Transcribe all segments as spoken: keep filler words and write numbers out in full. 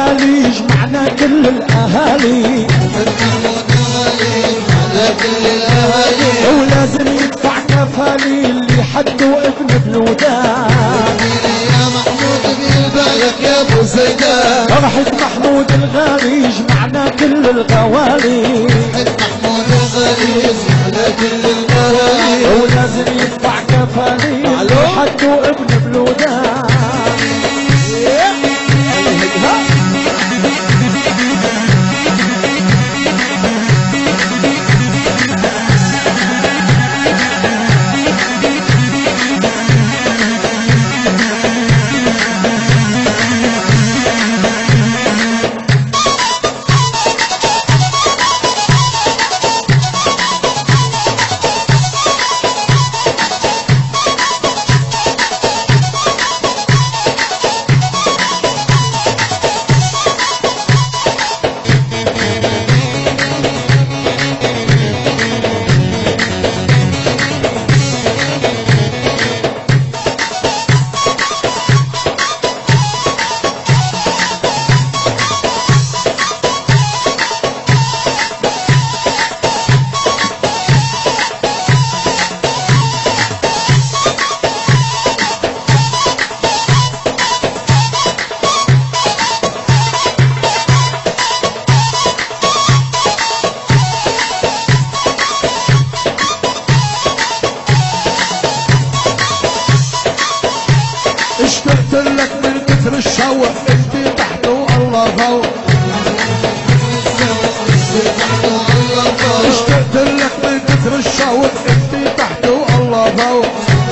غالي يجمعنا كل الاهالي، الحاج محمود الغالي يجمعنا كل الاهالي، ولازم يدفع كفالي اللي حده ابن بلودان. يا محمود بالبالك يا ابو زيدان، فرحة محمود الغالي يجمعنا كل الغوالي، الحاج محمود الغالي يجمعنا كل الاهالي، ولازم يدفع كفالي اللي حده ابن بلودان. اشتقت لك من كثر الشوق، انت تحت والله فوق. اشتقت لك من كثر الشوق، انت تحت والله فوق.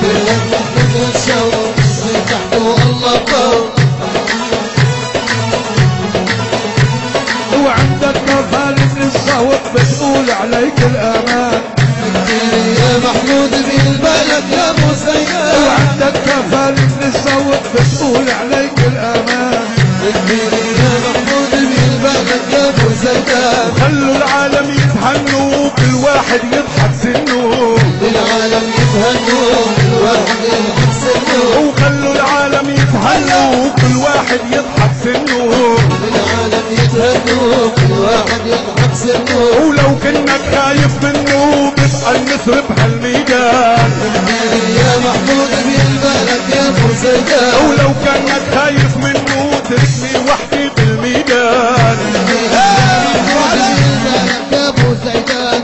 وعندك كفالة من الزوق بتقول عليك الامان، يا محمود بالبالك يا ابو زيدان، وعندك كفالة من الزوق بتقول عليك الامان. يا محمود بالبالك يا ابو زيدان، خلوا العالم يتهنوا كل واحد يضحك سنه، العالم يتهنوا كل واحد يضحك سنه، وخلوا العالم يتهنوا كل واحد يضحك سنه. العالم يتهنوا كل واحد يضحك سنه، ولو كنك خايف منه بيبقى النسر بهالميدان، يا محمود بالبالك يا ابو زيدان، ولو كنك خايف منه تركني وحدي بالميدان. يا محمود بالبالك يا ابو زيدان.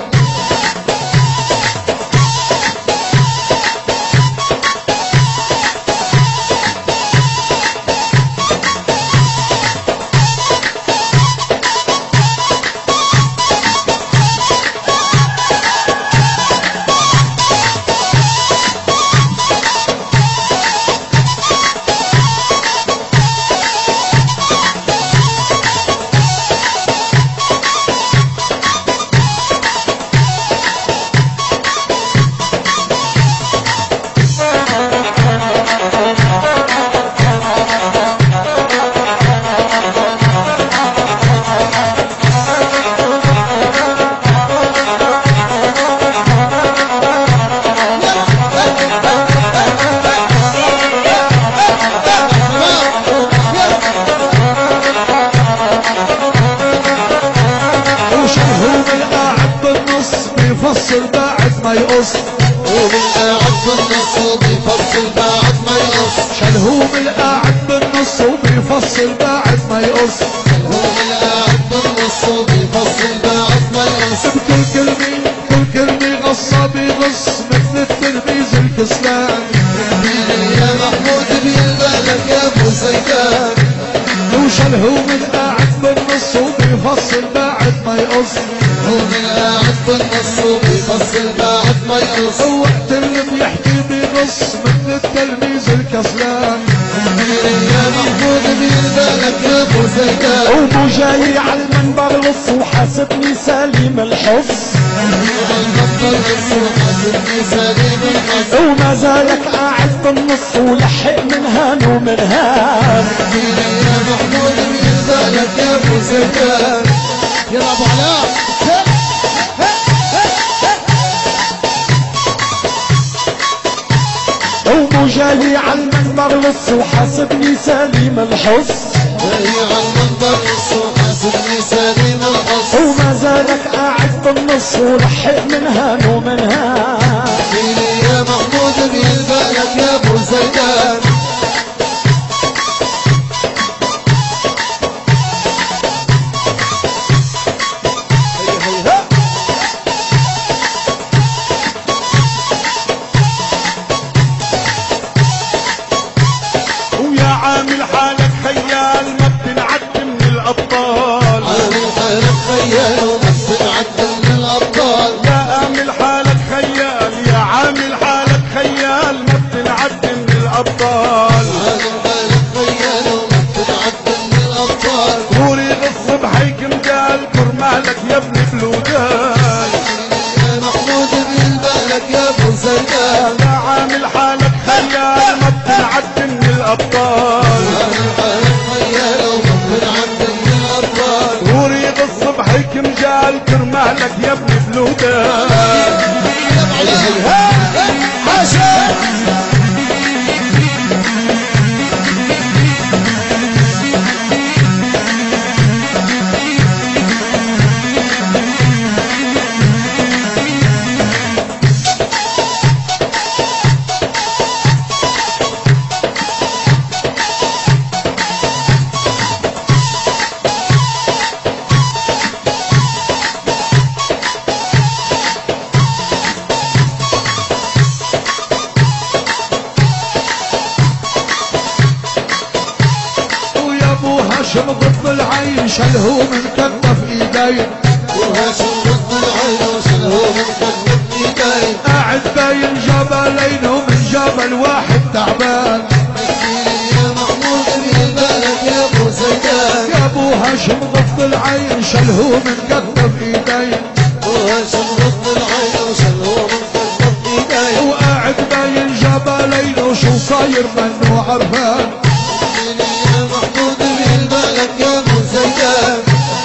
بيفصل بعد ما يقص، وبالقاعد بالنص وبيفصل بعد ما يقص، شلهوم القاعد بالنص وبيفصل بعد ما يقص، هو بالقاعد بالنص وبيفصل بعد ما يقص، بكل كلمة كل كلمة غصة بيغص مثل التلميذ الكسلان. يا محمود بالبالك يا ابو زيدان، وشلهوم القاعد بالنص وبيفصل بعد ما يقص، هو بالقاعد بالنص وبيفصل بعد ما يقص، وقت اللي بيحكي بيغص مثل التلميذ الكسلان. يا محمود بالبالك يا ابو زيدان، ومو جاي على المنبر لص وحاسبني سليم الحظ، وما زالك قاعد بالنص ولحق من هان ومن هان. يا محمود بالبالك يا ابو زيدان. يلا ابو علاء ومو جاي على المنبر لص وحاسبني سليم الحظ، جاي على المنبر بالنص وحاسبني سليم الحص وما زالك قاعد بالنص ولحق منها ومنها فيني يا محمود بيلبالك يا ابو زيدان ويا عامل حالك خيال ما بتنعد من الابطال عامل حالك خيال وما بتنعد من الابطال يا عامل حالك خيال يا عامل حالك خيال ما بتنعد من الابطال عامل حالك خيال وما بتنعد من الابطال طوري الصبح هيك مجال كرمالك يا ابن بلودان يا محمود بيلبالك يا ابو زيدان يا عامل حالك خيال ما بتنعد من الابطال عامل حالك خيال وما بتنعد من الابطال طوري الصبح هيك مجال كرمالك يا ابن بلودان هاشم ضد العين شلهو من كتف ايدي وهاشم ضد العين وشلهو من كتف ايدي قاعد باين جبلين ومن جبل واحد تعبان يا محمود بيلبالك يا ابو زيدان يا ابو هاشم ضد العين شلهو من كتف ايدي وهاشم ضد العين وشلهو من كتف ايدي وقاعد باين جبلين وشو صاير منو عرفان يا محمود بيلبالك يا ابو زيدان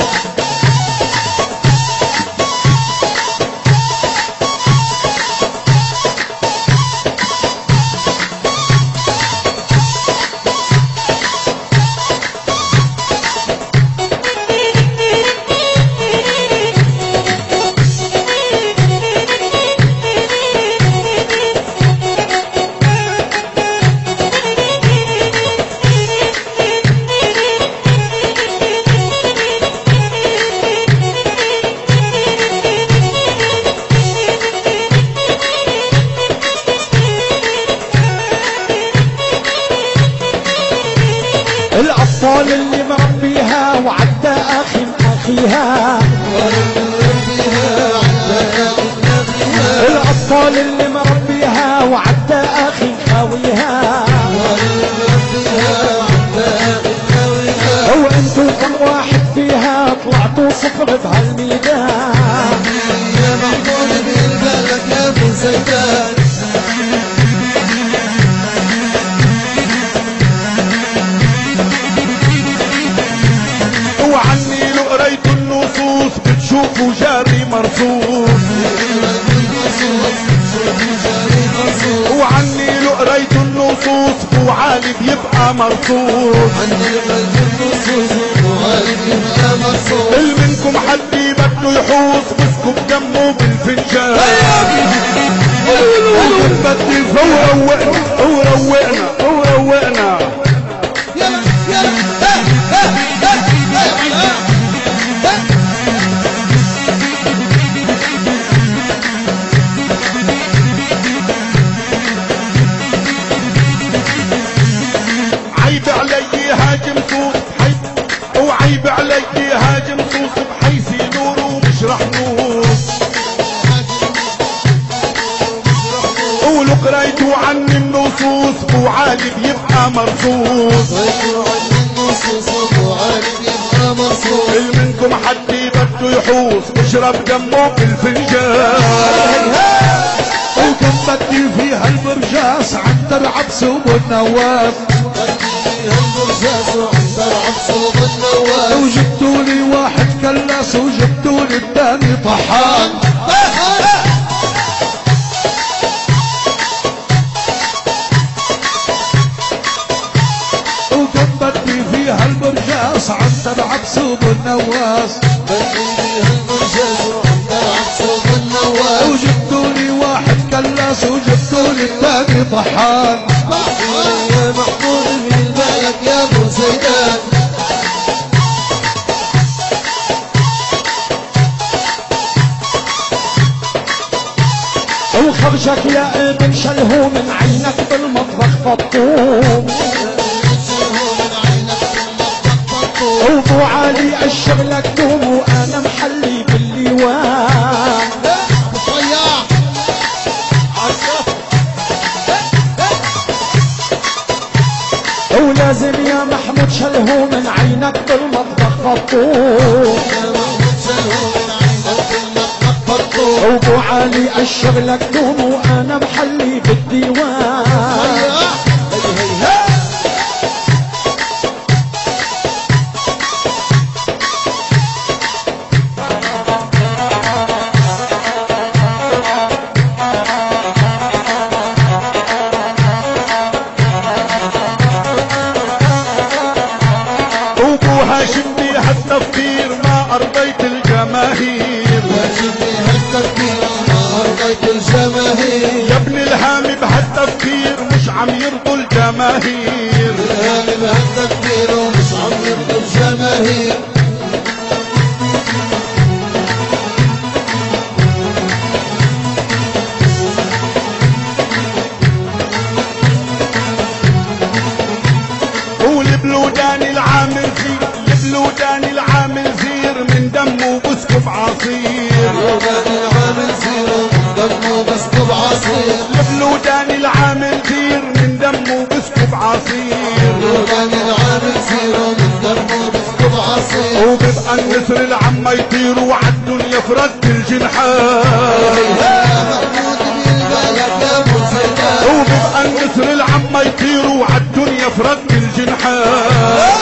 الأطفال اللي مربيها وعدى أخي أخيها الأطفال اللي مربيها وعدى أخي خاويها هو انتو كم واحد فيها طلعتوا صفر بهالميدان يا محمود بيلبالك يا ابو زيدان وعني لو قريت النصوص بتشوفوا جاري مرصوص وعني لو قريت النصوص بو عالي بيبقى مرصوص اللي منكم حد بده يحوص بسكب دمه بالفنجان بدي وروقنا وروقنا وروقنا عيب علي هاجم صوص بحيث وعيب علي هاجم صوص بحيث يدور ومش رح نوص قولوا قريتوا عني النصوص بو عالي بيبقى مرصوص اللي منكم حد بده يحوص بشرب دمه بالفنجان وكم بدي فيها البرجاس عنتر عبس وبالنواف وجبتولي واحد كلاس وجبتولي الثاني طحان وكم بدي فيها البرجاس عنتر عبس عكسوب النواس بلغيني هالمرشد وعند عكسوب النواس وجبتولي واحد كلاس وجبتولي الثاني طحان يا محمود من بالك يا ابو زيدان وخرجك يا ابن شله من عينك بالمطبخ فطوم وابو علي الشغلك دوم وانا محلي بالليوان صياح ولازم يا محمود شله من عينك بالمطبخ فطوم وابو علي الشغلك دوم وانا محلي بالديوان هاشم بها التفكير ما أرضيت الجماهير هاشم بها التفكير ما أرضيت الجماهير يا ابن الهامي بهالتفكير مش عم يرضوا الجماهير الهامي بهالتفكير ومش عم يرضوا الجماهير والبلودان العامل زير البلودان العامل زير من دمه بسكب عصير البلودان العامل زير من دمه بسكب عصير البلودان العامل زير من دمه بسكب عصير البلودان العامل زير من دمه بسكب عصير وبيبقى النسر العم يطير وعالدنيا فرد الجنحان وبيبقى النسر العم يطير وعالدنيا فرد الجنحان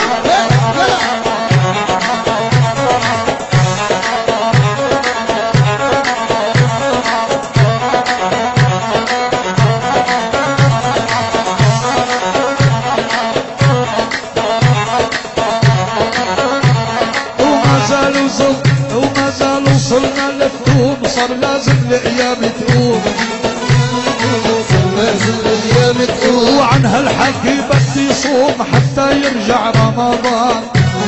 وما زال وصلنا للثوم صار لازم الايام تقوم صار لازم الايام تقوم وعن هالحكي بدي يصوم حتى يرجع رمضان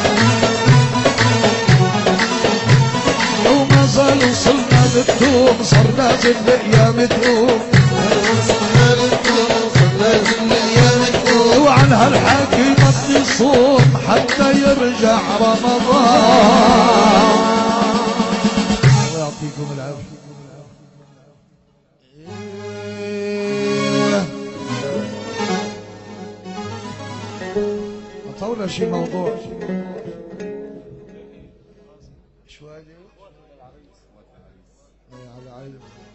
وما زال وصلنا للثوم صار لازم الايام تقوم وصلنا للثوم صار لازم الايام تقوم وعن هالحكي بدي يصوم حتى يرجع رمضان. الله يعطيكم العافية. أطولنا شي موضوع شوي على عيني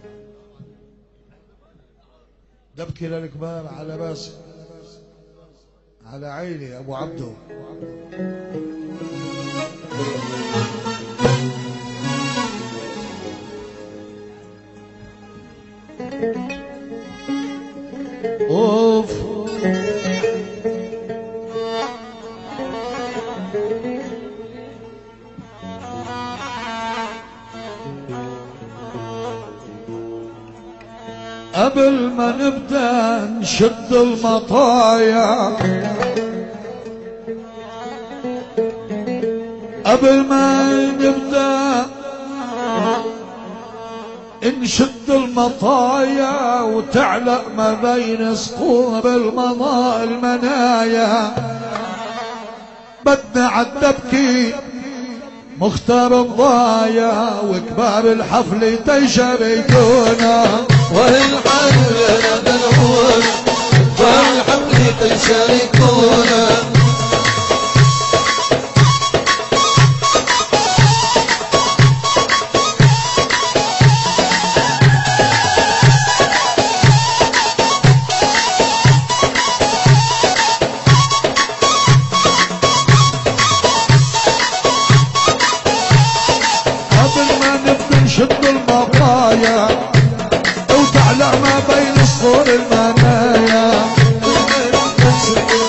دبكي للكبار على باسم على عيني أبو عبدو. اوف قبل ما نبدا نشد المطايا قبل ما نبدا نشد المطايا وتعلق ما بين صقوب المضاء المنايا بدنا عالدبكي مختار الضايا وكبار الحفل تيشاركونا والحال لنا دنعون كبار الحفل تيشاركونا نشد المطايا وتعلق ما بين الصور المنايا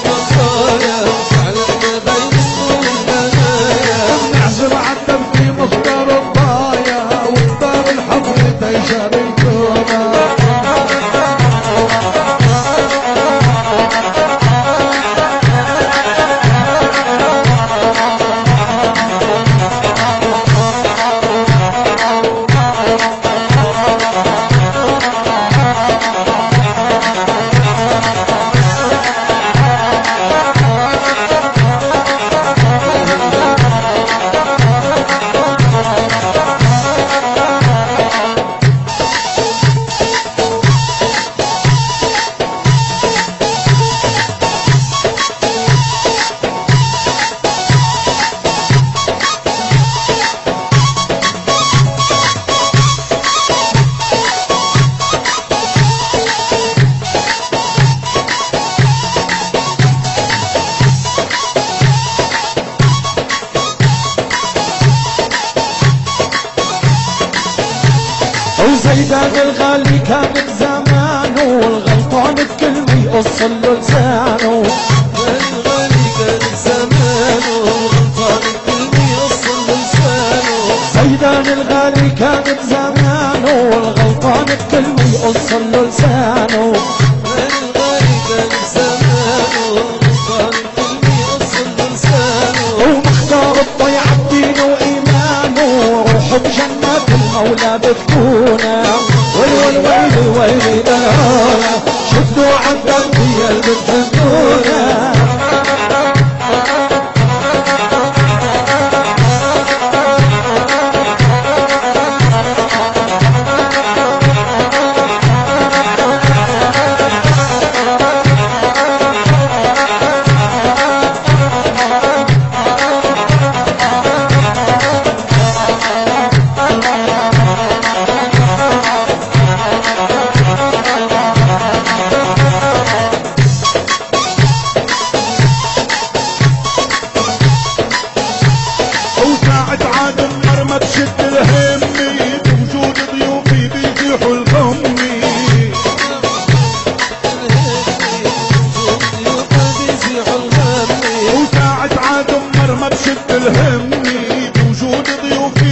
زيدان الغالي كان بزمانه والغلطان بكلمة يقص له لسانه. الغالي كان بزمانه والغلطان بكلمة يقص له لسانه. زيدان الغالي كان بزمانه والغلطان بكلمة يقص له لسانه. الغالي كان بزمانه والغلطان بكلمة يقص له لسانه. ومختار الضيعة بدينه وإيمانه روحه بجنة المولى بتكونه. ويلي ويلي ويلي دلالة شدوا عالدم هي اللي بتهنونه. تشد الهمي بوجود ضيوفي بيزيحوا الغمي. وساعة عاد امر ما بشد الهمي بوجود ضيوفي